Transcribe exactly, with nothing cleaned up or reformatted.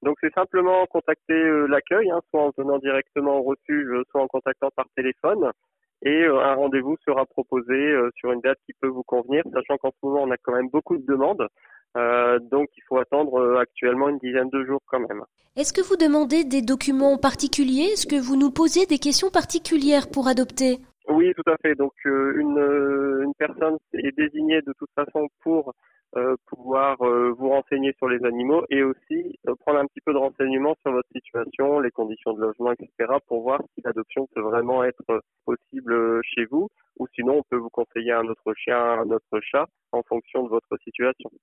Donc c'est simplement contacter euh, l'accueil, hein, soit en venant directement au refuge, soit en contactant par téléphone. Et euh, un rendez-vous sera proposé euh, sur une date qui peut vous convenir, sachant qu'en ce moment on a quand même beaucoup de demandes. Euh, donc il faut attendre euh, actuellement une dizaine de jours quand même. Est-ce que vous demandez des documents particuliers? Est-ce que vous nous posez des questions particulières pour adopter? Oui, tout à fait. Donc euh, une, euh, une personne est désignée de toute façon pour euh, pouvoir euh, vous renseigner sur les animaux et aussi euh, prendre un petit peu de renseignements sur votre situation, les conditions de logement, et cetera pour voir si l'adoption peut vraiment être possible euh, chez vous ou sinon on peut vous conseiller un autre chien, un autre chat en fonction de votre situation.